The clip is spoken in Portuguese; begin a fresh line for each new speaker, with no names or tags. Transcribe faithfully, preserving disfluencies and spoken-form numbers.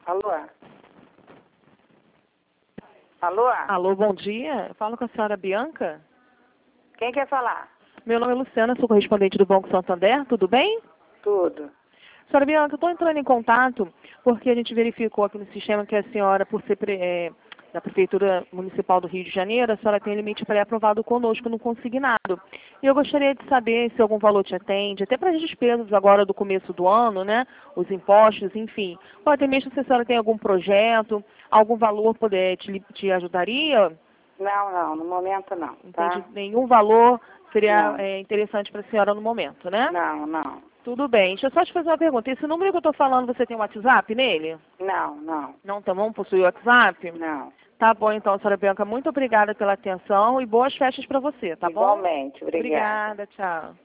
Alô? Alô?
Alô, bom dia. Eu falo com a senhora Bianca.
Quem quer falar?
Meu nome é Luciana, sou correspondente do Banco Santander, tudo bem?
Tudo.
Senhora Bianca, eu estou entrando em contato porque a gente verificou aqui no sistema que a senhora, por ser pre- é, da Prefeitura Municipal do Rio de Janeiro, a senhora tem limite pré-aprovado conosco no consignado. E eu gostaria de saber se algum valor te atende, até para as despesas agora do começo do ano, né? Os impostos, enfim. Ou até mesmo se a senhora tem algum projeto, algum valor poder te, te ajudaria?
Não, não, no momento não,
Entende?
tá?
Nenhum valor seria
Não.
é, interessante para a senhora no momento, né?
Não, não.
Tudo bem. Deixa eu só te fazer uma pergunta. Esse número que eu estou falando, você tem um WhatsApp nele?
Não, não,
Não, tá bom? Possui o WhatsApp?
não.
Tá bom, então, senhora Bianca. Muito obrigada pela atenção e boas festas para você, tá bom?
Igualmente, obrigada.
Obrigada, tchau.